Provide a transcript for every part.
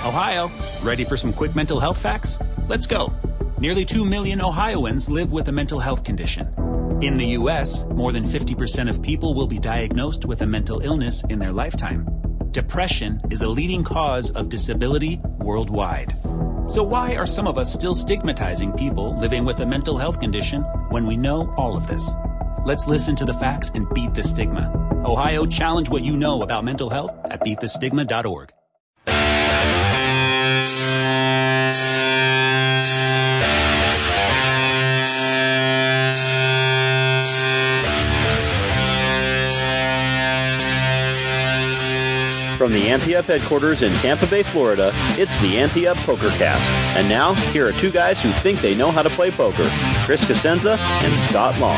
Ohio, ready for some quick mental health facts? Let's go. Nearly 2 million Ohioans live with a mental health condition. In the U.S., more than 50% of people will be diagnosed with a mental illness in their lifetime. Depression is a leading cause of disability worldwide. So why are some of us still stigmatizing people living with a mental health condition when we know all of this? Let's listen to the facts and beat the stigma. Ohio, challenge what you know about mental health at beatthestigma.org. From the Ante Up headquarters in Tampa Bay, Florida, it's the Ante Up PokerCast. And now, here are two guys who think they know how to play poker, Chris Cosenza and Scott Long.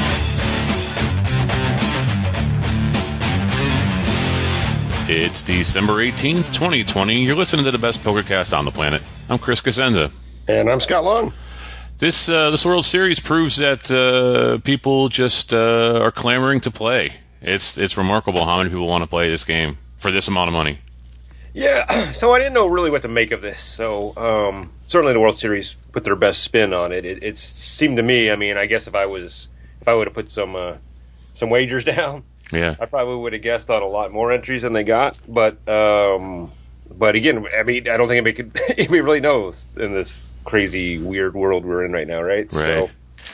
It's December 18th, 2020. You're listening to the best PokerCast on the planet. I'm Chris Cosenza. And I'm Scott Long. This World Series proves that people just are clamoring to play. It's remarkable how many people want to play this game for this amount of money. Yeah, so I didn't know really what to make of this. So certainly the World Series put their best spin on it. It seemed to me, I mean, I guess if I would have put some wagers down, yeah, I probably would have guessed on a lot more entries than they got. But again, I mean, I don't think anybody really knows in this crazy, weird world we're in right now, right? Right.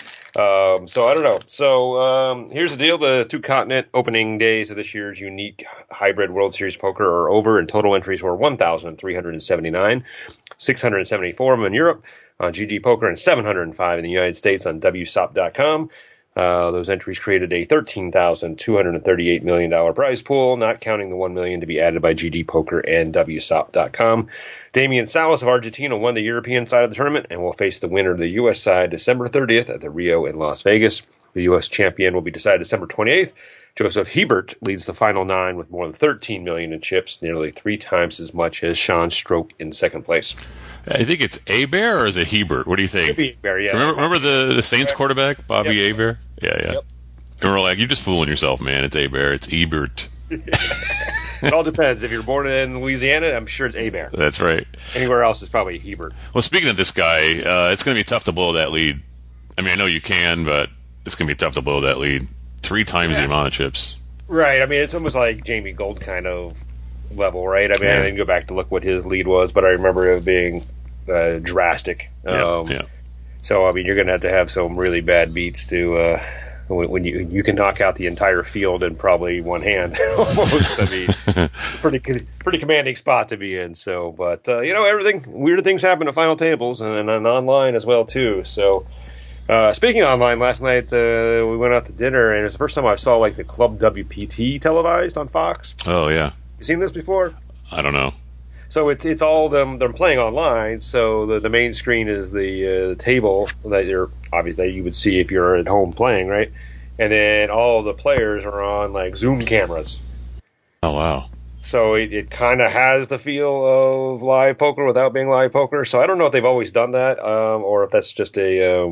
So I don't know. So here's the deal. The two continent opening days of this year's unique hybrid World Series poker are over, and total entries were 1,379, 674 of them in Europe on GG Poker, and 705 in the United States on WSOP.com. Those entries created a $13,238 million prize pool, not counting the $1 million to be added by GG Poker and WSOP.com. Damian Salas of Argentina won the European side of the tournament and will face the winner of the U.S. side December 30th at the Rio in Las Vegas. The U.S. champion will be decided December 28th. Joseph Hebert leads the final nine with more than $13 million in chips, nearly 3 times as much as Sean Stroke in second place. I think it's Hebert or is it Hebert? What do you think? Hebert, yeah. Remember the Saints quarterback, Bobby Yep. Hebert? Yeah. Yep. And we're like, you're just fooling yourself, man. It's Hebert. It's Ebert. It all depends. If you're born in Louisiana, I'm sure it's Hebert. That's right. Anywhere else, it's probably Hebert. Well, speaking of this guy, it's going to be tough to blow that lead. I mean, I know you can, but it's going to be tough to blow that lead. 3 times the amount of chips. Right. I mean, it's almost like Jamie Gold kind of level, right? I mean, Yeah. I didn't go back to look what his lead was, but I remember it being drastic. Yeah. So, I mean, you're going to have some really bad beats to when you can knock out the entire field in probably one hand almost. I mean, pretty commanding spot to be in. So, but weird things happen at final tables and online as well too. So, speaking of online, last night we went out to dinner and it was the first time I saw like the Club WPT televised on Fox. Oh, yeah. You seen this before? I don't know. So it's all them. They're playing online. So the main screen is the table that you would see if you're at home playing, right? And then all the players are on like Zoom cameras. Oh, wow. So it kind of has the feel of live poker without being live poker. So I don't know if they've always done that or if that's just a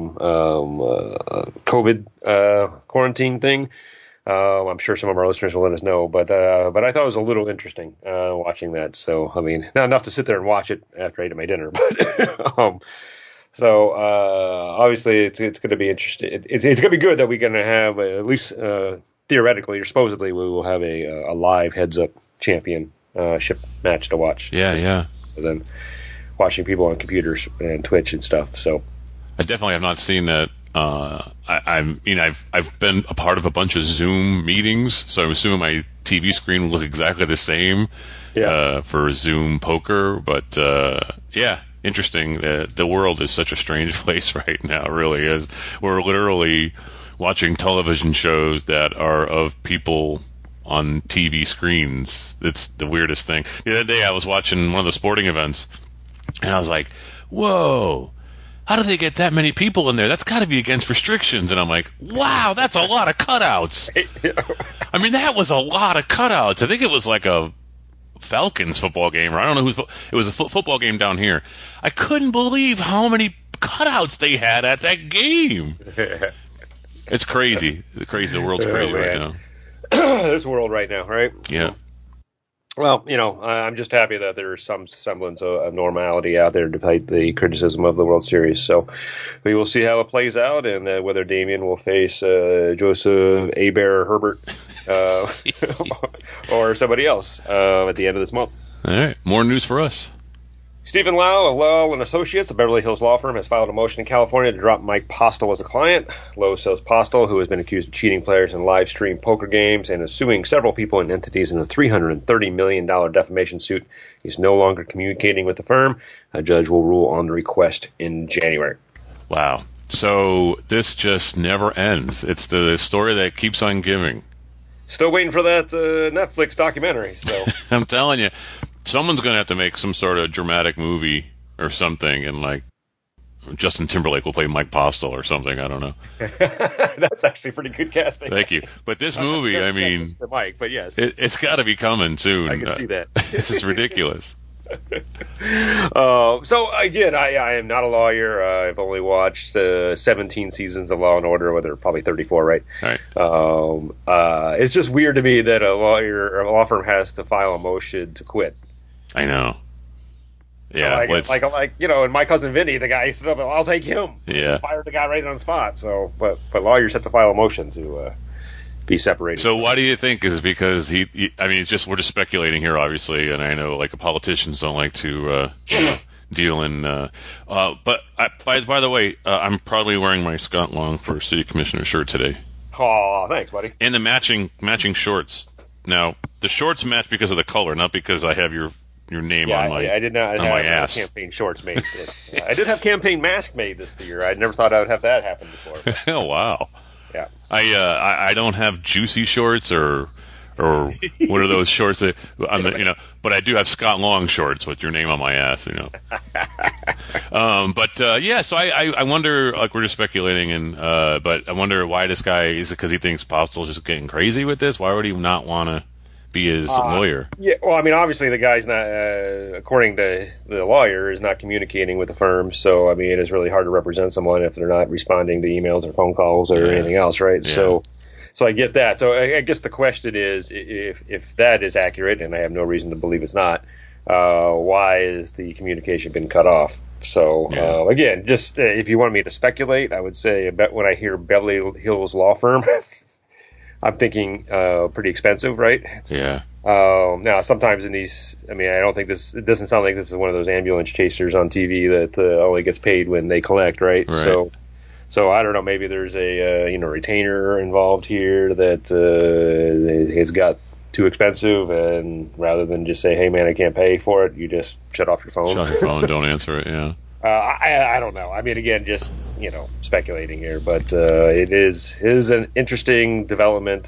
COVID quarantine thing. I'm sure some of our listeners will let us know, but I thought it was a little interesting watching that. So I mean, not enough to sit there and watch it after I ate my dinner, but so obviously it's going to be interesting. It's going to be good that we're going to have at least theoretically or supposedly we will have a live heads up championship match to watch. Yeah. Than watching people on computers and Twitch and stuff. So I definitely have not seen that. I've been a part of a bunch of Zoom meetings, so I'm assuming my TV screen will look exactly the same for Zoom poker. But interesting. The world is such a strange place right now. It really is. We're literally watching television shows that are of people on TV screens. It's the weirdest thing. The other day I was watching one of the sporting events, and I was like, whoa. How do they get that many people in there? That's got to be against restrictions. And I'm like, wow, that's a lot of cutouts. I mean, that was a lot of cutouts. I think it was like a Falcons football game, or I don't know who's. It was a football game down here. I couldn't believe how many cutouts they had at that game. It's crazy. The world's crazy right now. This world right now, right? Yeah. Well, I'm just happy that there's some semblance of normality out there despite the criticism of the World Series. So we will see how it plays out and whether Damian will face Joseph Abear Herbert or somebody else at the end of this month. All right. More news for us. Stephen Lau of Lau and Associates, a Beverly Hills law firm, has filed a motion in California to drop Mike Postel as a client. Lau says Postel, who has been accused of cheating players in live stream poker games and is suing several people and entities in a $330 million defamation suit, is no longer communicating with the firm. A judge will rule on the request in January. Wow. So this just never ends. It's the story that keeps on giving. Still waiting for that Netflix documentary. So I'm telling you. Someone's going to have to make some sort of dramatic movie or something, and like Justin Timberlake will play Mike Postel or something. I don't know. That's actually pretty good casting. Thank you. But this movie, I mean, Mike, but yes, it's got to be coming soon. I can see that. This is ridiculous. So again, I am not a lawyer. I've only watched 17 seasons of Law and Order, whether probably 34, right? All right. It's just weird to me that a law firm has to file a motion to quit. I know. Yeah, like and my cousin Vinny, the guy said, "I'll take him." Yeah, fired the guy right on the spot. So, but lawyers have to file a motion to be separated. So, why do you think? Is it because I mean, we're just speculating here, obviously, and I know like politicians don't like to deal in. But by the way, I'm probably wearing my Scott Long for City Commissioner shirt today. Oh, thanks, buddy. And the matching shorts. Now, the shorts match because of the color, not because I have your name on my I did not have my ass. Campaign shorts made. I did have campaign mask made this year. I never thought I would have that happen before. Oh wow! Yeah, I don't have juicy shorts or what are those shorts that but I do have Scott Long shorts with your name on my ass. So I wonder. Like we're just speculating, but I wonder why this guy is it because he thinks Postel's just getting crazy with this? Why would he not want to be his lawyer? Yeah, well, I mean, obviously the guy's not, according to the lawyer, is not communicating with the firm. So, I mean, it is really hard to represent someone if they're not responding to emails or phone calls or anything else, right? Yeah. So I get that. So I guess the question is, if that is accurate, and I have no reason to believe it's not, why has the communication been cut off? So, again, just if you want me to speculate, I would say when I hear Beverly Hills law firm, I'm thinking pretty expensive, right? Yeah. Now, sometimes in these, I mean, I don't think it doesn't sound like this is one of those ambulance chasers on TV that only gets paid when they collect, right? So I don't know, maybe there's a retainer involved here that has got too expensive, and rather than just say, hey, man, I can't pay for it, you just shut off your phone. Shut your phone, don't answer it, yeah. I don't know. I mean, again, just speculating here, but it is an interesting development.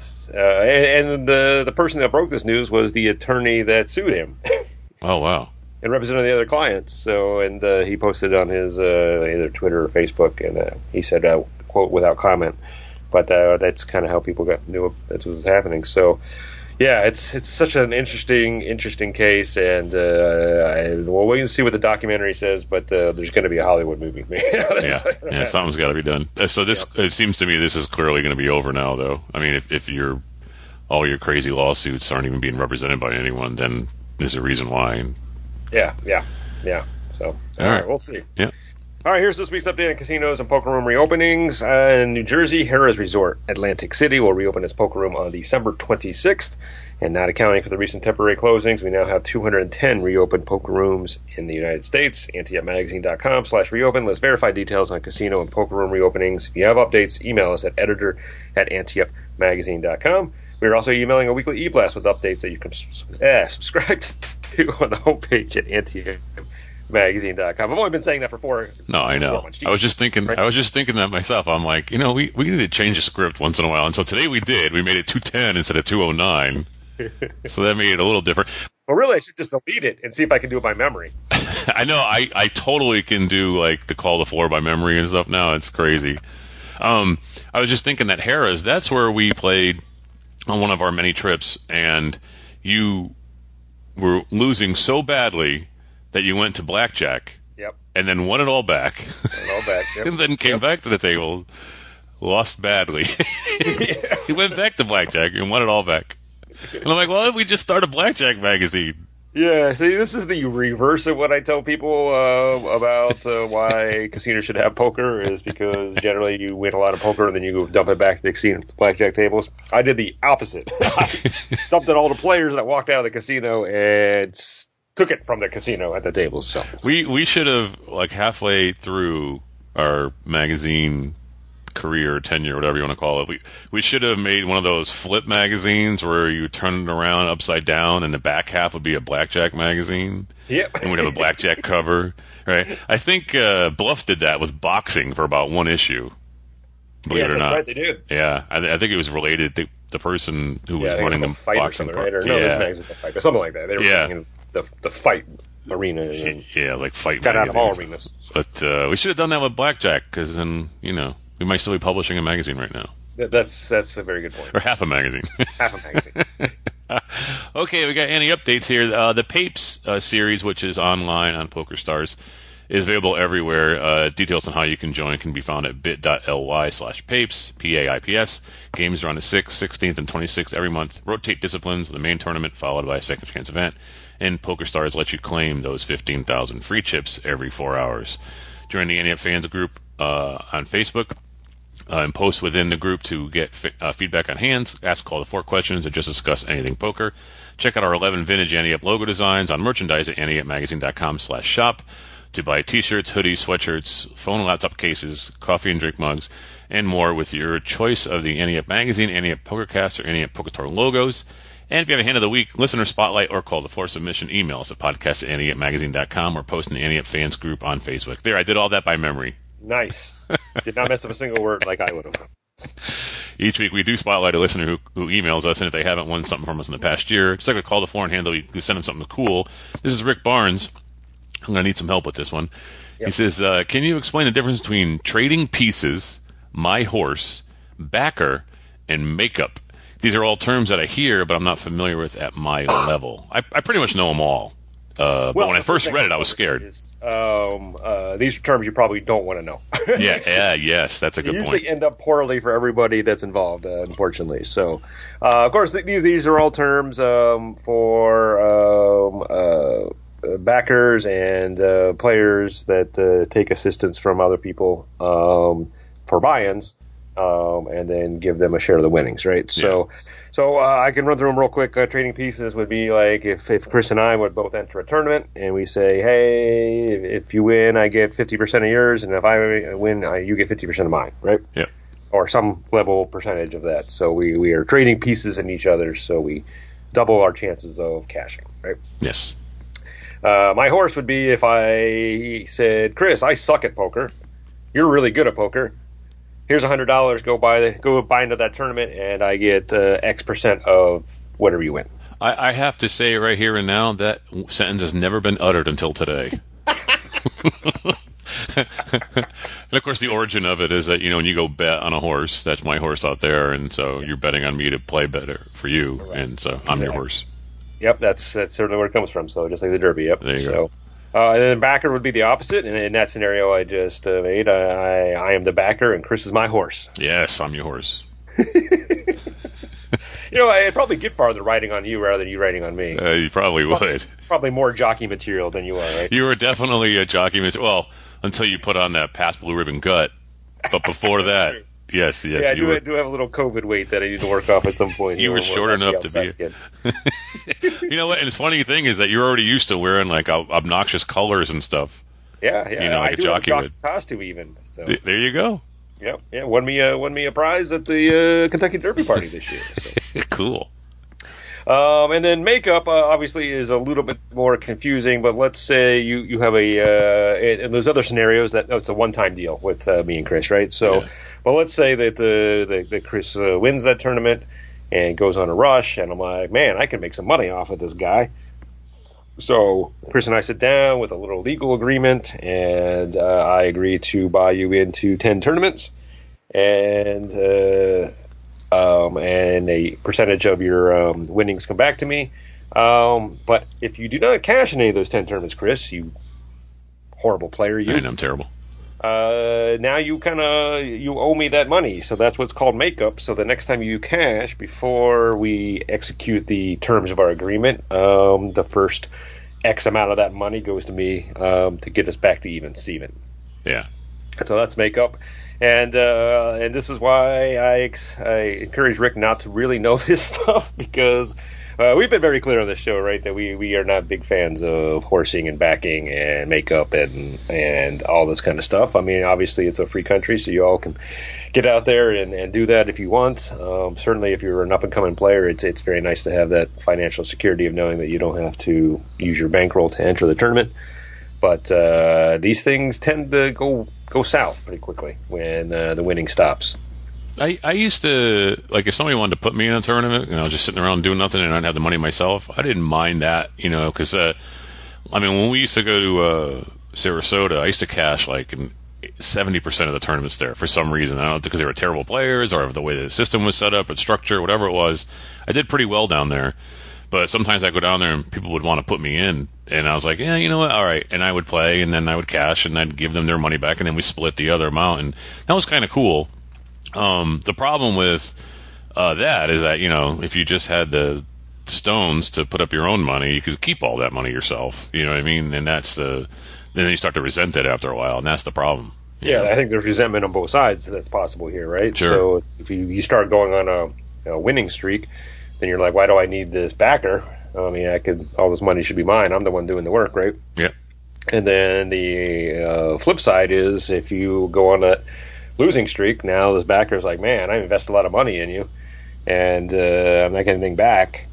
And the person that broke this news was the attorney that sued him. Oh wow! And represented the other clients. So, and he posted on his either Twitter or Facebook, and he said, "quote without comment." But that's kind of how people knew that was happening. So. Yeah, it's such an interesting case, and we'll wait and see what the documentary says. But there's going to be a Hollywood movie. Yeah, something's got to be done. So this it seems to me this is clearly going to be over now, though. I mean, if all your crazy lawsuits aren't even being represented by anyone, then there's a reason why. Yeah. So all right, we'll see. Yeah. All right, here's this week's update on casinos and poker room reopenings. In New Jersey, Harrah's Resort Atlantic City will reopen its poker room on December 26th. And not accounting for the recent temporary closings, we now have 210 reopened poker rooms in the United States. AnteUpMagazine.com/reopen lists verified details on casino and poker room reopenings. If you have updates, email us at editor@AnteUpMagazine.com. We are also emailing a weekly e-blast with updates that you can subscribe to on the homepage at AnteUpMagazine.com. I've only been saying that for 4 months. No, I know. I was just thinking that myself. I'm like, we need to change the script once in a while. And so today we did. We made it 210 instead of 209. So that made it a little different. Well, really, I should just delete it and see if I can do it by memory. I know. I totally can do like the call to floor by memory and stuff now. It's crazy. I was just thinking that Harrah's, that's where we played on one of our many trips, and you were losing so badly that you went to blackjack. Yep. And then won it all back. Yep. And then came back to the table, lost badly. He went back to blackjack and won it all back. And I'm like, why don't we just start a blackjack magazine? Yeah, see, this is the reverse of what I tell people about why casinos should have poker, is because generally you win a lot of poker and then you go dump it back to the casino blackjack tables. I did the opposite. I dumped it all the players that walked out of the casino and took it from the casino at the tables. So we should have, like, halfway through our magazine career, tenure, whatever you want to call it, we should have made one of those flip magazines where you turn it around upside down and the back half would be a blackjack magazine. Yep. And we'd have a blackjack cover, right? I think Bluff did that with boxing for about one issue. Believe it or not. Right, they did. Yeah, I think it was related to the person who was running the boxing part. Right? Or no, it was magazine fight, but something like that. They were in the fight arena. And yeah, like fight got magazines. out of all arenas. But we should have done that with blackjack, because then, we might still be publishing a magazine right now. That's a very good point. Or half a magazine. Half a magazine. Okay, we got any updates here. The Papes series, which is online on PokerStars, is available everywhere. Details on how you can join can be found at bit.ly/Papes, P-A-I-P-S. Games are on the 6th, 16th, and 26th every month. Rotate disciplines with the main tournament, followed by a second chance event. And PokerStars lets you claim those 15,000 free chips every 4 hours. Join the Ante Up Fans group on Facebook. And post within the group to get feedback on hands, ask all the 4 questions, or just discuss anything poker. Check out our 11 vintage Ante Up logo designs on merchandise at anteupmagazine.com/shop to buy t-shirts, hoodies, sweatshirts, phone and laptop cases, coffee and drink mugs, and more with your choice of the Ante Up Magazine, Ante Up PokerCast, or Ante Up Poker Tour logos. And if you have a hand of the week, listener spotlight, or call for submission, email us at podcast@anteupmagazine.com or post in the Ante Up Fans group on Facebook. There, I did all that by memory. Nice. Did not mess up a single word like I would have. Each week we do spotlight a listener who emails us, and if they haven't won something from us in the past year, just like a call to foreign handle, you send them something cool. This is Rick Barnes. I'm going to need some help with this one. Yep. He says, can you explain the difference between trading pieces, my horse, backer, and makeup? These are all terms that I hear, but I'm not familiar with at my level. I pretty much know them all. But when I first read it, I was scared. These are terms you probably don't want to know. Yes, that's a good point. Usually end up poorly for everybody that's involved, unfortunately. So, of course, these are all terms for backers and players that take assistance from other people for buy-ins, and then give them a share of the winnings, right? Yeah. So I can run through them real quick. Trading pieces would be like if Chris and I would both enter a tournament and we say, hey, if you win, I get 50% of yours, and if I win, you get 50% of mine, right? Yeah. Or some level percentage of that. So we are trading pieces in each other, so we double our chances of cashing, right? Yes. My horse would be if I said, Chris, I suck at poker. You're really good at poker. Here's $100. Go buy into that tournament, and I get X percent of whatever you win. I have to say right here and now that sentence has never been uttered until today. And of course, the origin of it is that when you go bet on a horse, that's my horse out there, and so you're betting on me to play better for you, right. And so I'm your horse. Yep, that's certainly where it comes from. So just like the Derby, yep. There you go. And then backer would be the opposite. And in that scenario I just made, I am the backer and Chris is my horse. Yes, I'm your horse. I'd probably get farther riding on you rather than you riding on me. You probably would. Probably more jockey material than you are, right? You were definitely a jockey material. Well, until you put on that past blue ribbon gut. But before that, yes. Yeah, I do have a little COVID weight that I need to work off at some point. You were short enough to be. You know what? And the funny thing is that you're already used to wearing like obnoxious colors and stuff. Yeah. Like a jockey would. Costume even. So. There you go. Yeah. Won me a prize at the Kentucky Derby party this year. So. Cool. And then makeup obviously is a little bit more confusing, but let's say you have in those other scenarios that it's a one-time deal with me and Chris, right? So, well, let's say that the Chris wins that tournament and goes on a rush, and I'm like, man, I can make some money off of this guy. So Chris and I sit down with a little legal agreement, and I agree to buy you into 10 tournaments, and a percentage of your winnings come back to me. But if you do not cash in any of those 10 tournaments, Chris, you horrible player, I'm terrible. now you owe me that money. So that's what's called makeup. So the next time you cash, before we execute the terms of our agreement, the first X amount of that money goes to me to get us back to even Steven. Yeah. So that's makeup. And this is why I encourage Rick not to really know this stuff, because we've been very clear on this show, right, that we are not big fans of horsing and backing and makeup and all this kind of stuff. I mean, obviously it's a free country, so you all can get out there and do that if you want. Certainly if you're an up-and-coming player, it's very nice to have that financial security of knowing that you don't have to use your bankroll to enter the tournament. But these things tend to go south pretty quickly when the winning stops. I used to, like, if somebody wanted to put me in a tournament, just sitting around doing nothing and I'd have the money myself, I didn't mind that, because, when we used to go to Sarasota, I used to cash, 70% of the tournaments there for some reason. I don't know, because they were terrible players or the way the system was set up and structure, whatever it was. I did pretty well down there. But sometimes I go down there and people would want to put me in. And I was like, yeah, you know what? All right. And I would play, and then I would cash, and I'd give them their money back, and then we split the other amount. And that was kind of cool. The problem with that is that, if you just had the stones to put up your own money, you could keep all that money yourself. You know what I mean? And then you start to resent it after a while, and that's the problem. Yeah, I think there's resentment on both sides that's possible here, right? Sure. So if you start going on a winning streak, then you're like, why do I need this backer? I mean, all this money should be mine. I'm the one doing the work, right? Yeah. And then the flip side is, if you go on a losing streak, now this backer's like, man, I invest a lot of money in you, and I'm not getting anything back.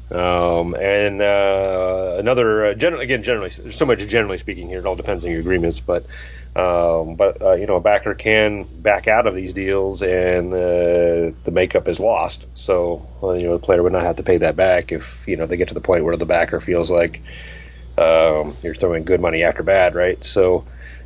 Generally, there's so much generally speaking here. It all depends on your agreements, but a backer can back out of these deals, and the makeup is lost. So the player would not have to pay that back if they get to the point where the backer feels like you're throwing good money after bad, right? So,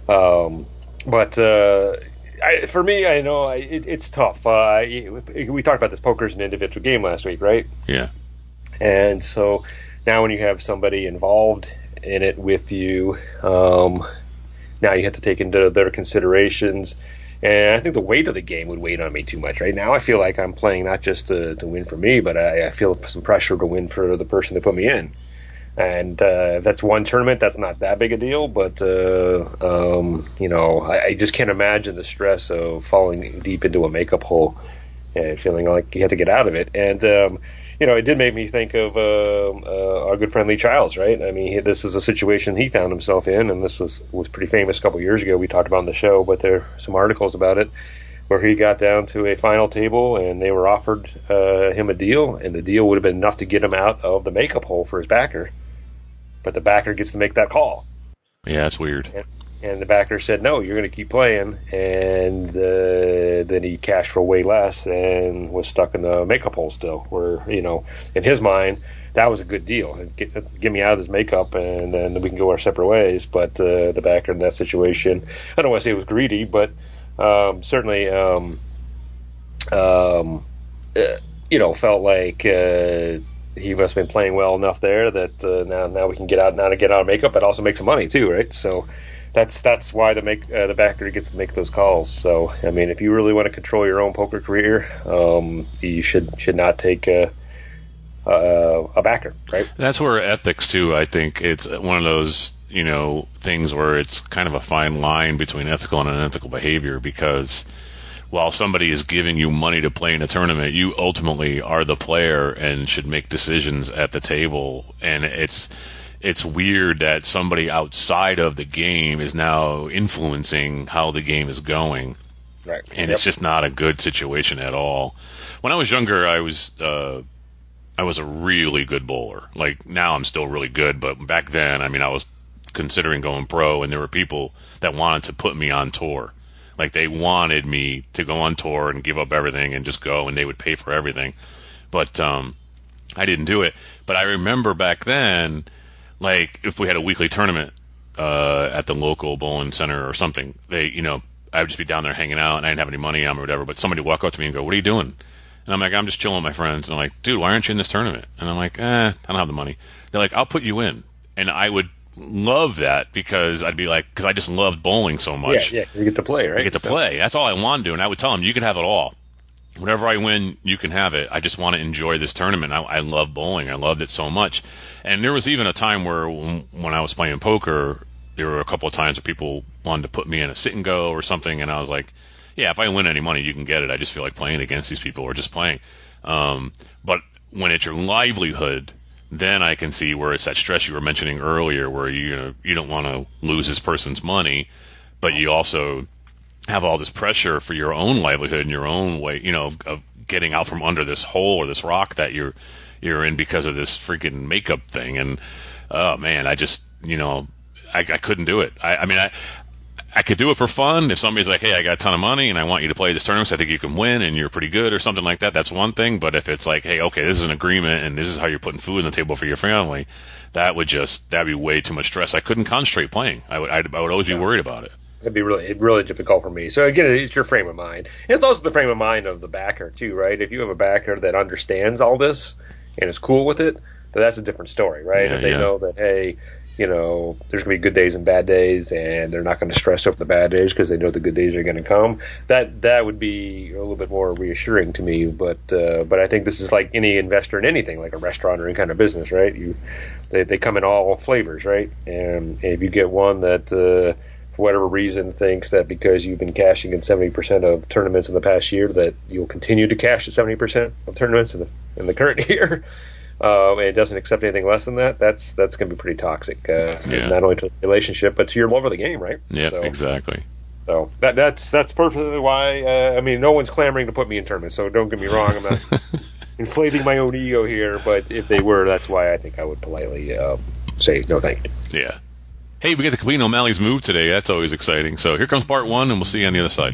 for me, I know it's tough. We talked about this poker as an individual game last week, right? Yeah. And so now when you have somebody involved in it with you, now you have to take into their considerations. And I think the weight of the game would weigh on me too much. Right now I feel like I'm playing not just to win for me, but I feel some pressure to win for the person that put me in. And if that's one tournament, that's not that big a deal. But, I just can't imagine the stress of falling deep into a makeup hole and feeling like you have to get out of it. And, it did make me think of our good friend Lee Childs, right? I mean, this is a situation he found himself in, and this was pretty famous a couple years ago. We talked about it on the show, but there are some articles about it where he got down to a final table, and they were offered him a deal, and the deal would have been enough to get him out of the makeup hole for his backer. But the backer gets to make that call. Yeah, that's weird. And the backer said, no, you're going to keep playing. And then he cashed for way less and was stuck in the makeup hole still. Where, in his mind, that was a good deal. Get me out of this makeup, and then we can go our separate ways. But the backer in that situation, I don't want to say it was greedy, but certainly, felt like he must have been playing well enough there that now we can get out of makeup, but also make some money too, right? So that's why the backer gets to make those calls. So I mean, if you really want to control your own poker career, you should not take a backer, right? That's where ethics too. I think it's one of those things where it's kind of a fine line between ethical and unethical behavior, because while somebody is giving you money to play in a tournament, you ultimately are the player and should make decisions at the table. And it's weird that somebody outside of the game is now influencing how the game is going. Right. And It's just not a good situation at all. When I was younger, I was a really good bowler. Like, now I'm still really good, but back then, I was considering going pro, and there were people that wanted to put me on tour. Like, they wanted me to go on tour and give up everything and just go, and they would pay for everything. But I didn't do it. But I remember back then, like, if we had a weekly tournament at the local bowling center or something, I would just be down there hanging out, and I didn't have any money on me or whatever. But somebody would walk up to me and go, "What are you doing?" And I'm like, "I'm just chilling with my friends." And I'm like, "Dude, why aren't you in this tournament?" And I'm like, "I don't have the money." They're like, "I'll put you in." And I would love that because because I just loved bowling so much. Yeah, you get to play, right? I get to play. That's all I want to do. And I would tell them, you can have it all. Whatever I win, you can have it. I just want to enjoy this tournament. I love bowling. I loved it so much. And there was even a time where when I was playing poker, there were a couple of times where people wanted to put me in a sit and go or something. And I was like, yeah, if I win any money, you can get it. I just feel like playing against these people or just playing. But when it's your livelihood, then I can see where it's that stress you were mentioning earlier, where you don't want to lose this person's money, but you also have all this pressure for your own livelihood and your own way, of getting out from under this hole or this rock that you're in because of this freaking makeup thing. And oh man, I just I couldn't do it. I could do it for fun. If somebody's like, hey, I got a ton of money and I want you to play this tournament, so I think you can win and you're pretty good or something like that, that's one thing. But if it's like, hey, okay, this is an agreement and this is how you're putting food on the table for your family, that'd be way too much stress. I couldn't concentrate playing. I would always be worried about it. It'd be really difficult for me. So again, it's your frame of mind. And it's also the frame of mind of the backer too, right? If you have a backer that understands all this and is cool with it, then that's a different story, right? If they know that, hey, there's going to be good days and bad days, and they're not going to stress over the bad days because they know the good days are going to come. That would be a little bit more reassuring to me. But I think this is like any investor in anything, like a restaurant or any kind of business, right? They come in all flavors, right? And if you get one that for whatever reason thinks that because you've been cashing in 70% of tournaments in the past year that you'll continue to cash at 70% of tournaments in the current year. And it doesn't accept anything less than that, that's going to be pretty toxic, not only to the relationship, but to your love of the game, right? Yeah, exactly. So that's perfectly why, no one's clamoring to put me in tournaments, so don't get me wrong, I'm not inflating my own ego here, but if they were, that's why I think I would politely say no thank you. Yeah. Hey, we get to complete O'Malley's move today. That's always exciting. So here comes part one, and we'll see you on the other side.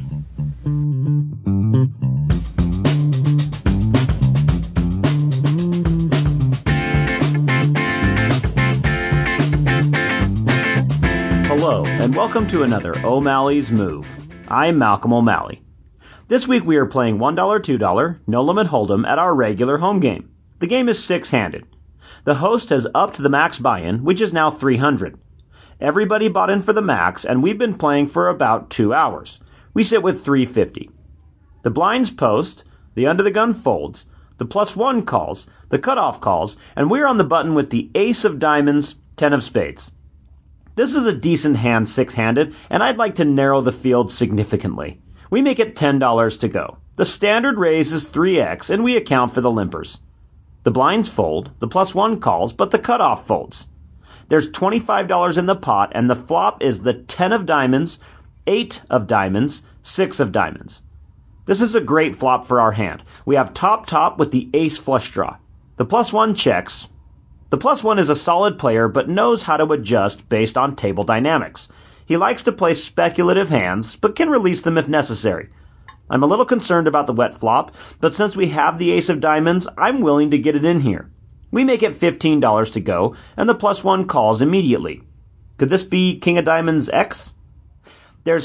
Hello, and welcome to another O'Malley's Move. I'm Malcolm O'Malley. This week we are playing $1, $2, No Limit Hold'em at our regular home game. The game is six-handed. The host has upped the max buy-in, which is now $300. Everybody bought in for the max, and we've been playing for about 2 hours. We sit with $350. The blinds post, the under the gun folds, the +1 calls, the cutoff calls, and we're on the button with the ace of diamonds, 10 of spades. This is a decent hand six-handed, and I'd like to narrow the field significantly. We make it $10 to go. The standard raise is 3x, and we account for the limpers. The blinds fold, the +1 calls, but the cutoff folds. There's $25 in the pot, and the flop is the 10 of diamonds, 8 of diamonds, 6 of diamonds. This is a great flop for our hand. We have top with the ace flush draw. The +1 checks. The +1 is a solid player, but knows how to adjust based on table dynamics. He likes to play speculative hands, but can release them if necessary. I'm a little concerned about the wet flop, but since we have the ace of diamonds, I'm willing to get it in here. We make it $15 to go, and the +1 calls immediately. Could this be King of Diamonds X? There's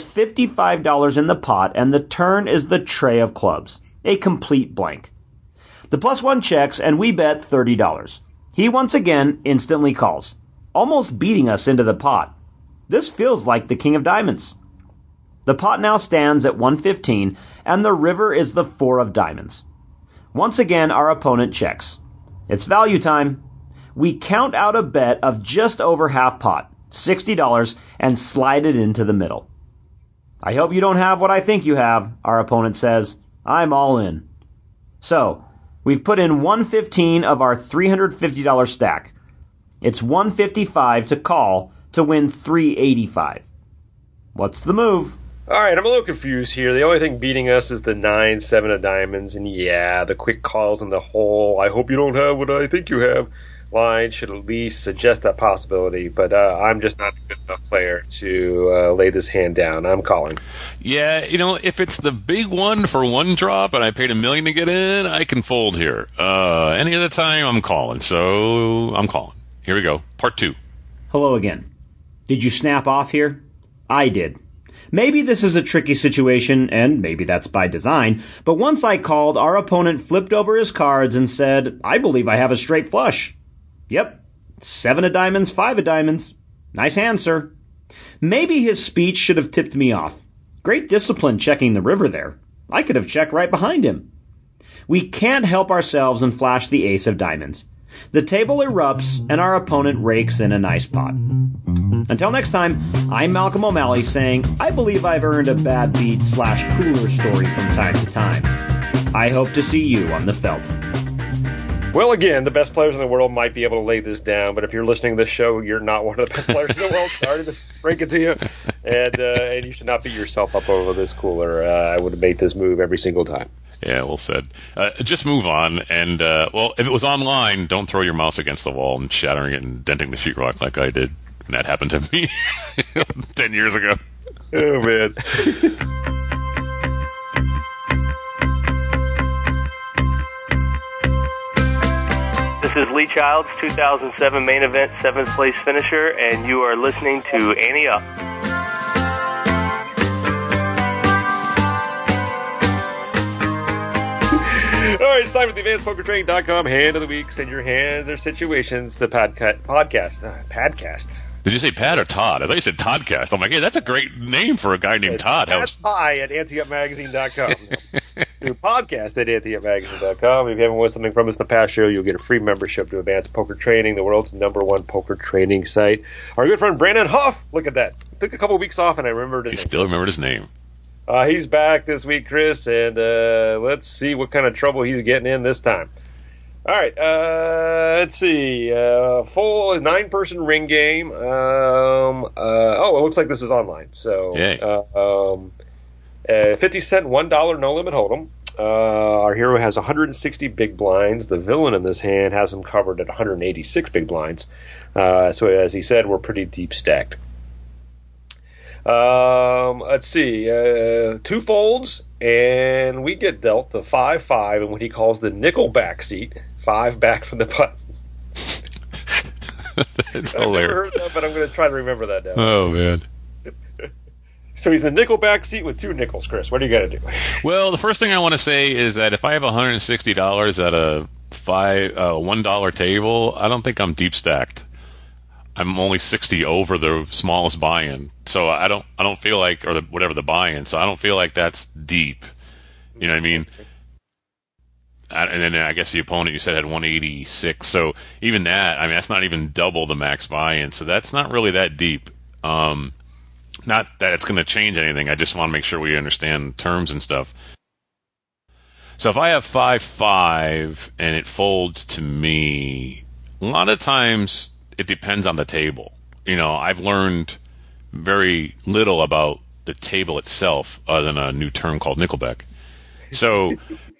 $55 in the pot, and the turn is the tray of clubs. A complete blank. The +1 checks, and we bet $30. He once again instantly calls, almost beating us into the pot. This feels like the King of Diamonds. The pot now stands at $115, and the river is the 4 of diamonds. Once again, our opponent checks. It's value time. We count out a bet of just over half pot, $60, and slide it into the middle. I hope you don't have what I think you have, our opponent says. I'm all in. So, we've put in $115 of our $350 stack. It's $155 to call to win $385. What's the move? All right, I'm a little confused here. The only thing beating us is the 9, 7 of diamonds, and the quick calls in the hole. I hope you don't have what I think you have. Line should at least suggest that possibility, but I'm just not a good enough player to lay this hand down. I'm calling. Yeah, if it's the big one for one drop and I paid $1 million to get in, I can fold here. Any other time, I'm calling. So I'm calling. Here we go. Part 2. Hello again. Did you snap off here? I did. Maybe this is a tricky situation, and maybe that's by design, but once I called, our opponent flipped over his cards and said, I believe I have a straight flush. Yep, 7 of diamonds, 5 of diamonds. Nice hand, sir. Maybe his speech should have tipped me off. Great discipline checking the river there. I could have checked right behind him. We can't help ourselves and flash the ace of diamonds. The table erupts, and our opponent rakes in a nice pot. Until next time, I'm Malcolm O'Malley saying I believe I've earned a bad beat / cooler story from time to time. I hope to see you on the felt. Well, again, the best players in the world might be able to lay this down, but if you're listening to this show, you're not one of the best players in the world. Sorry to break it to you. And you should not beat yourself up over this cooler. I would have made this move every single time. Yeah, well said. Just move on. And, well, if it was online, don't throw your mouse against the wall and shattering it and denting the sheetrock like I did. And that happened to me 10 years ago. Oh, man. This is Lee Child's 2007 main event 7th place finisher, and you are listening to Ante Up. All right, it's time with the AdvancedPokerTraining.com hand of the week. Send your hands or situations to podcast. Did you say Pat or Todd? I thought you said Toddcast. I'm like, hey, that's a great name for a guy named Todd. That's Pie at AnteUpMagazine.com. Do podcast at AnteUpMagazine.com. If you haven't won something from us in the past show, you'll get a free membership to Advanced Poker Training, the world's #1 poker training site. Our good friend Brandon Huff, look at that. Took a couple of weeks off, and I remembered his name. Still remembered his name. He's back this week, Chris, and let's see what kind of trouble he's getting in this time. All right, let's see. Full 9-person ring game. It looks like this is online. So, 50-cent $1 no limit hold'em. Our hero has 160 big blinds. The villain in this hand has him covered at 186 big blinds. So as he said, we're pretty deep stacked. Let's see, 2 folds, and we get dealt the 5-5, and what he calls the nickel back seat, 5 back from the button. That's hilarious. I've never heard that, but I'm going to try to remember that now. Oh, man. So he's the nickel back seat with 2 nickels, Chris. What do you got to do? Well, the first thing I want to say is that if I have $160 at a $1 table, I don't think I'm deep stacked. I'm only 60 over the smallest buy-in, so I don't feel like, or whatever the buy-in, so I don't feel like that's deep. You know what I mean? And then I guess the opponent you said had 186, so even that, I mean, that's not even double the max buy-in, so that's not really that deep. Not that it's going to change anything. I just want to make sure we understand terms and stuff. So if I have 5-5 and it folds to me, a lot of times it depends on the table. You know, I've learned very little about the table itself other than a new term called nickelback. So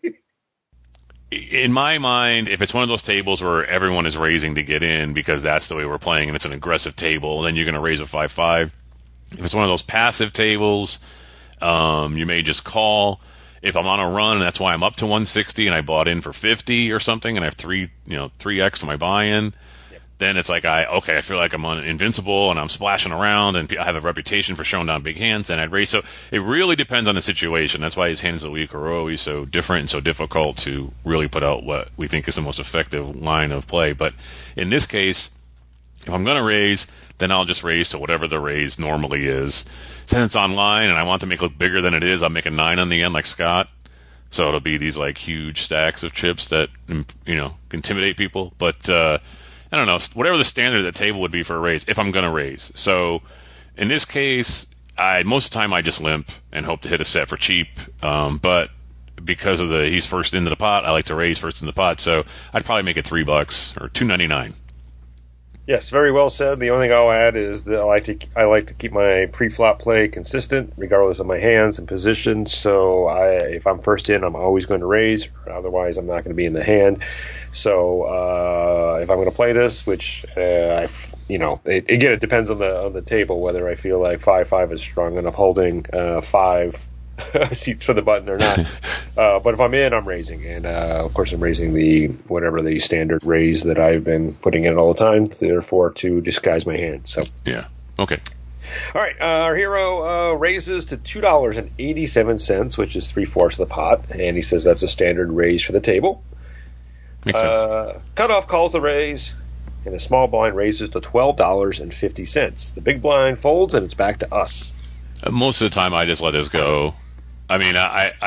in my mind, if it's one of those tables where everyone is raising to get in because that's the way we're playing and it's an aggressive table, then you're going to raise a 5-5. If it's one of those passive tables, you may just call. If I'm on a run and that's why I'm up to 160 and I bought in for 50 or something and I have 3x to my buy-in, then it's like I feel like I'm invincible and I'm splashing around and I have a reputation for showing down big hands and I'd raise. So it really depends on the situation. That's why his hands of the week are always so different and so difficult to really put out what we think is the most effective line of play. But in this case, if I'm going to raise, then I'll just raise to whatever the raise normally is. Since it's online and I want to make it look bigger than it is, I'll make a 9 on the end like Scott. So it'll be these like huge stacks of chips that, intimidate people. But, I don't know, whatever the standard of the table would be for a raise, if I'm going to raise. So in this case, most of the time I just limp and hope to hit a set for cheap. But because of he's first into the pot, I like to raise first in the pot. So I'd probably make it $3 or $2.99. Yes, very well said. The only thing I'll add is that I like to keep my pre-flop play consistent, regardless of my hands and positions. So if I'm first in, I'm always going to raise. Otherwise, I'm not going to be in the hand. So if I'm going to play this, which again, it depends on the table whether I feel like 5-5 is strong enough holding 5 seats for the button or not. But if I'm in, I'm raising, and of course I'm raising the standard raise that I've been putting in all the time, therefore to disguise my hand. So yeah, okay. All right, our hero raises to $2.87, which is 3/4 of the pot, and he says that's a standard raise for the table. Makes sense. Cutoff calls the raise. and the small blind raises to $12.50. The big blind folds, and it's back to us. Most of the time, I just let this go. I mean,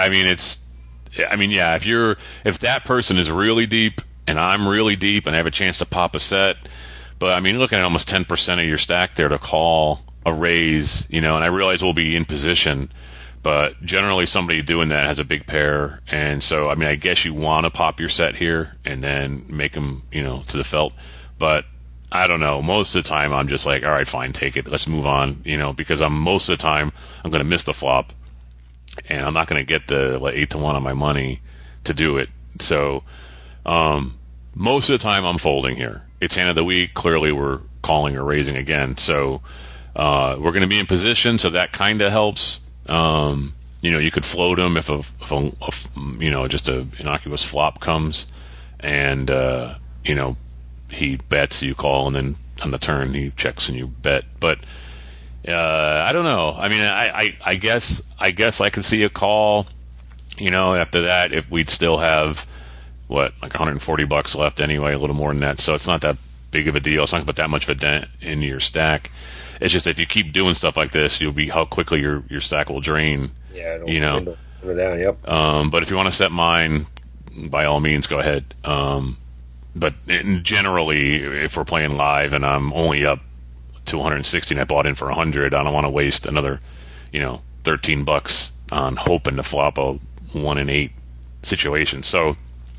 yeah. If that person is really deep and I'm really deep and I have a chance to pop a set, but I mean, looking at almost 10% of your stack there to call a raise, and I realize we'll be in position, but generally somebody doing that has a big pair, and so I mean, I guess you want to pop your set here and then make them, to the felt, but I don't know. Most of the time, I'm just like, all right, fine, take it. Let's move on, because most of the time I'm going to miss the flop, and I'm not going to get the 8-1 on my money to do it. So most of the time, I'm folding here. It's hand of the week. Clearly, we're calling or raising again. So we're going to be in position, so that kind of helps. You could float him if just a innocuous flop comes, and he bets, you call, and then on the turn he checks and you bet. But I don't know. I mean, I guess I could see a call. After that, if we'd still have like $140 left anyway, a little more than that. So it's not that big of a deal. It's not going to put that much of a dent into your stack. It's just if you keep doing stuff like this, you'll be how quickly your stack will drain. Yeah, it'll go down. Yep. But if you want to set mine, by all means, go ahead. But generally, if we're playing live and I'm only up to 160 and I bought in for 100, I don't want to waste another, $13 on hoping to flop a 1 in 8 situation. So,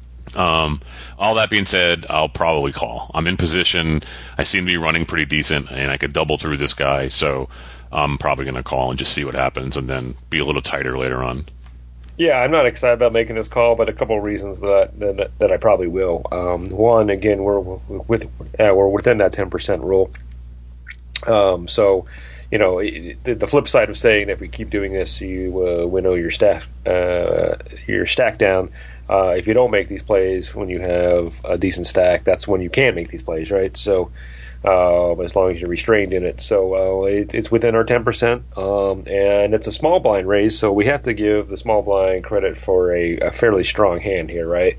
all that being said, I'll probably call. I'm in position. I seem to be running pretty decent, and I could double through this guy. So, I'm probably going to call and just see what happens, and then be a little tighter later on. Yeah, I'm not excited about making this call, but a couple of reasons that I probably will. One, again, we're within that 10% rule. So, the flip side of saying that if we keep doing this, you winnow your stack down. If you don't make these plays when you have a decent stack, that's when you can make these plays, right? So, as long as you're restrained in it. So it's within our 10%, and it's a small blind raise, so we have to give the small blind credit for a fairly strong hand here, right?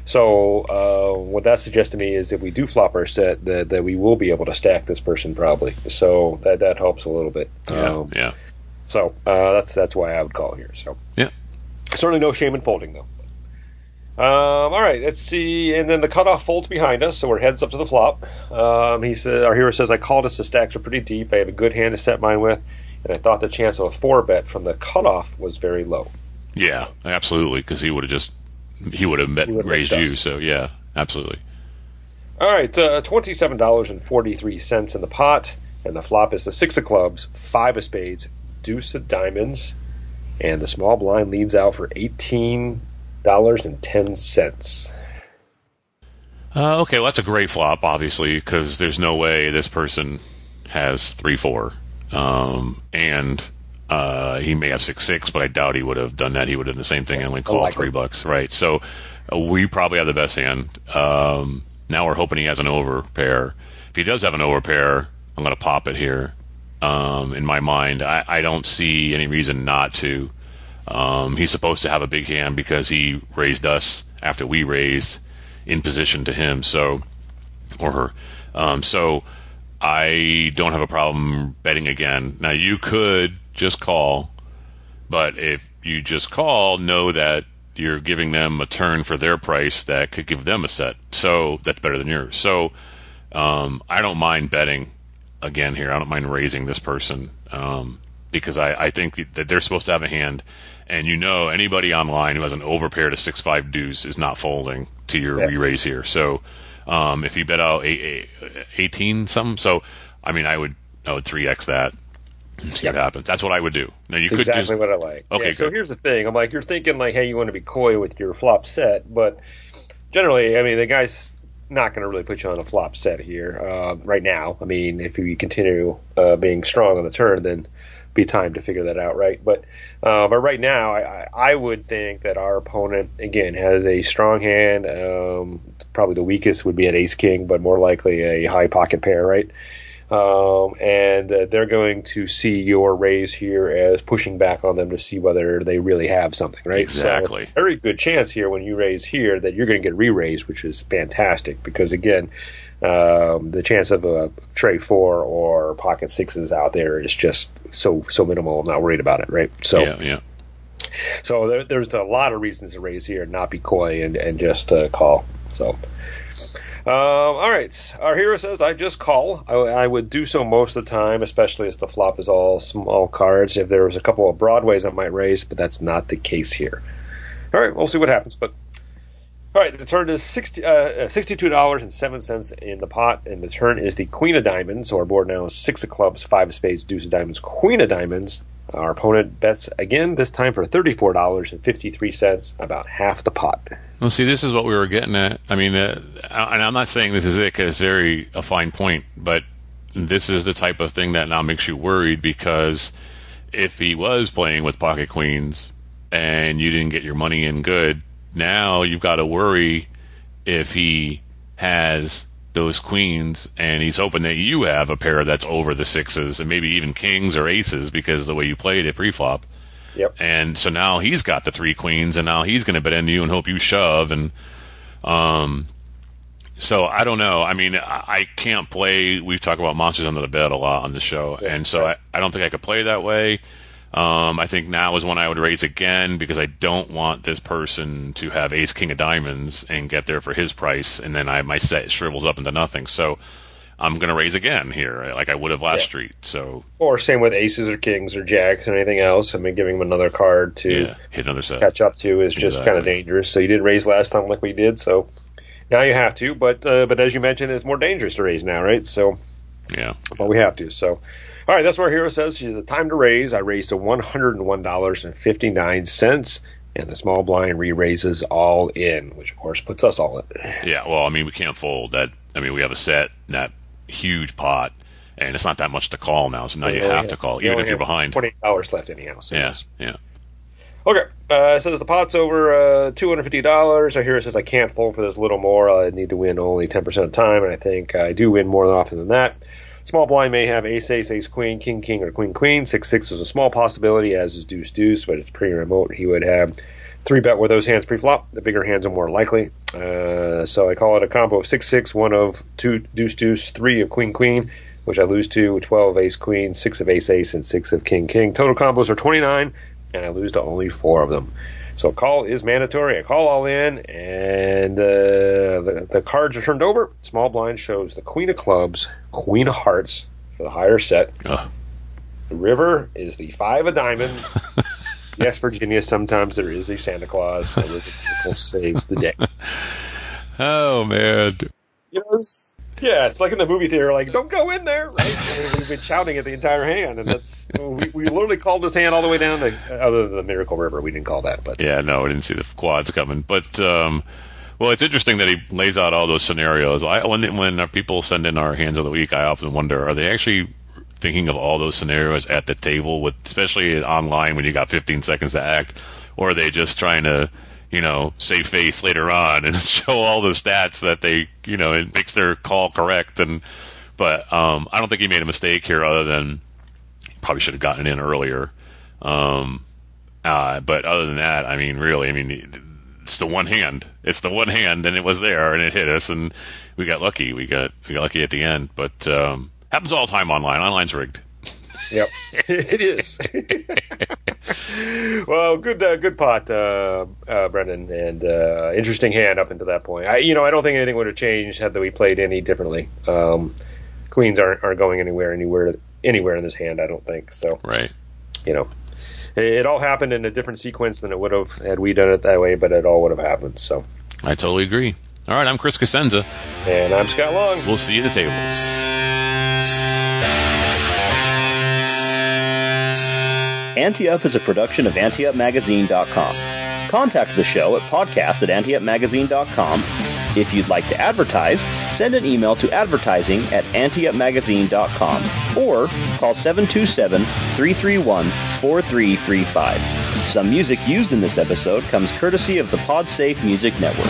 So what that suggests to me is if we do flop our set, that we will be able to stack this person probably. So that helps a little bit. Yeah. So that's why I would call here. So yeah, certainly no shame in folding though. All right, let's see. And then the cutoff folds behind us, so we're heads up to the flop. Our hero says, I called us. The stacks are pretty deep. I have a good hand to set mine with, and I thought the chance of a 4-bet from the cutoff was very low. Yeah, absolutely, because he would have raised you. So yeah, absolutely. All right, $27.43 in the pot, and the flop is the 6 of clubs, 5 of spades, deuce of diamonds, and the small blind leads out for $18.10. Okay, well, that's a great flop, obviously, because there's no way this person has 3-4, and he may have 6-6, but I doubt he would have done that. He would have done the same thing and only called $3, right? So we probably have the best hand. Now we're hoping he has an overpair. If he does have an overpair, I'm going to pop it here. In my mind, I don't see any reason not to. He's supposed to have a big hand because he raised us after we raised in position to him, or her. So I don't have a problem betting again. Now you could just call, but if you just call, know that you're giving them a turn for their price that could give them a set. So that's better than yours. So I don't mind betting again here. I don't mind raising this person because I think that they're supposed to have a hand. And anybody online who has an overpair to 6-5 deuce is not folding to your re-raise here. So if you bet out 18 something, so I mean I would 3x that and see what happens. That's what I would do. Now you could exactly what I like. Okay, yeah, so here's the thing. I'm like, you're thinking like, hey, you want to be coy with your flop set, but generally, I mean, the guy's not going to really put you on a flop set here right now. I mean, if you continue being strong on the turn, then be time to figure that out, right? But right now, I would think that our opponent again has a strong hand. Probably the weakest would be an ace king, but more likely a high pocket pair, right? And they're going to see your raise here as pushing back on them to see whether they really have something, right? Exactly. So, very good chance here when you raise here that you're going to get re-raised, which is fantastic because again, the chance of a tray 4 or pocket 6s out there is just so minimal. I'm not worried about it, right? So yeah. So there's a lot of reasons to raise here, not be coy and just call. So. All right. Our hero says, I just call. I would do so most of the time, especially as the flop is all small cards. If there was a couple of Broadways, I might raise, but that's not the case here. All right, we'll see what happens. But all right, the turn is $62.07 in the pot, and the turn is the Queen of Diamonds. So our board now is 6 of clubs, 5 of spades, deuce of diamonds, Queen of Diamonds. Our opponent bets again, this time for $34.53, about half the pot. Well, see, this is what we were getting at. I mean, and I'm not saying this is it because it's a fine point, but this is the type of thing that now makes you worried, because if he was playing with pocket queens and you didn't get your money in good, now you've got to worry if he has those queens and he's hoping that you have a pair that's over the 6s and maybe even kings or aces because of the way you played it pre-flop. Yep. And so now he's got the 3 queens, and now he's going to bet into you and hope you shove. And so I don't know. I mean, I can't play. We've talked about monsters under the bed a lot on the show, and so I don't think I could play that way. I think now is when I would raise again, because I don't want this person to have ace king of diamonds and get there for his price, and then my set shrivels up into nothing. So I'm going to raise again here, like I would have last street. So, or same with aces or kings or jacks or anything else. I mean, giving them another card to hit another set, catch up to is just kind of dangerous. So you didn't raise last time like we did, so now you have to. But as you mentioned, it's more dangerous to raise now, right? So yeah, but we have to. So. All right, that's what our hero says. The time to raise. I raised to $101.59, and the small blind re-raises all in, which of course puts us all in. Yeah, well, I mean, we can't fold that. I mean, we have a set in that huge pot, and it's not that much to call now, so now you have to call, even if you're behind. $28 left anyhow. So yeah. Okay, it says the pot's over $250. Our hero says I can't fold for this little more. I need to win only 10% of the time, and I think I do win more often than that. Small blind may have ace, ace, ace, queen, king, king, or queen, queen. 6-6 is a small possibility, as is deuce, deuce, but it's pretty remote. He would have 3-bet with those hands pre-flop. The bigger hands are more likely. So I call it a combo of 6-6, 1 of 2 deuce, deuce, 3 of queen, queen, which I lose to, 12 ace, queen, 6 of ace, ace, and 6 of king, king. Total combos are 29, and I lose to only 4 of them. So call is mandatory. I call all in, and the cards are turned over. Small blind shows the queen of clubs, queen of hearts for the higher set. The river is the 5 of diamonds. Yes, Virginia, sometimes there is a Santa Claus, and it saves the day. Oh, man. You know, it's like in the movie theater, like, don't go in there, right? I mean, we've been shouting at the entire hand, and that's we literally called this hand all the way down to, other than the Miracle River, we didn't call that. But yeah, no, we didn't see the quads coming. But, well, it's interesting that he lays out all those scenarios. When people send in our hands of the week, I often wonder, are they actually thinking of all those scenarios at the table, with especially online when you got 15 seconds to act, or are they just trying to, save face later on and show all the stats that they, it makes their call correct. But I don't think he made a mistake here, other than probably should have gotten it in earlier. But other than that, I mean, really, it's the one hand. It's the one hand, and it was there, and it hit us, and we got lucky. We got lucky at the end. But happens all the time online. Online's rigged. Yep, it is. Well, good pot, Brendan, and interesting hand up until that point. I don't think anything would have changed had we played any differently. Queens aren't going anywhere in this hand, I don't think. So, right. It all happened in a different sequence than it would have had we done it that way, but it all would have happened. So, I totally agree. All right, I'm Chris Cosenza, and I'm Scott Long. We'll see you at the tables. Ante Up is a production of AnteUpMagazine.com. Contact the show at podcast@AnteUpMagazine.com. If you'd like to advertise, send an email to advertising@AnteUpMagazine.com or call 727-331-4335. Some music used in this episode comes courtesy of the PodSafe Music Network.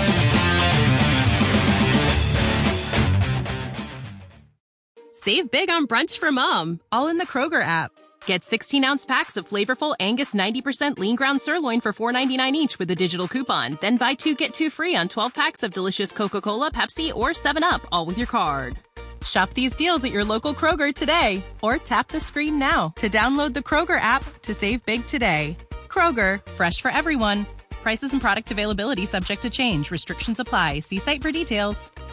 Save big on brunch for mom, all in the Kroger app. Get 16-ounce packs of flavorful Angus 90% lean ground sirloin for $4.99 each with a digital coupon. Then buy 2, get 2 free on 12 packs of delicious Coca-Cola, Pepsi, or 7-Up, all with your card. Shop these deals at your local Kroger today, or tap the screen now to download the Kroger app to save big today. Kroger, fresh for everyone. Prices and product availability subject to change. Restrictions apply. See site for details.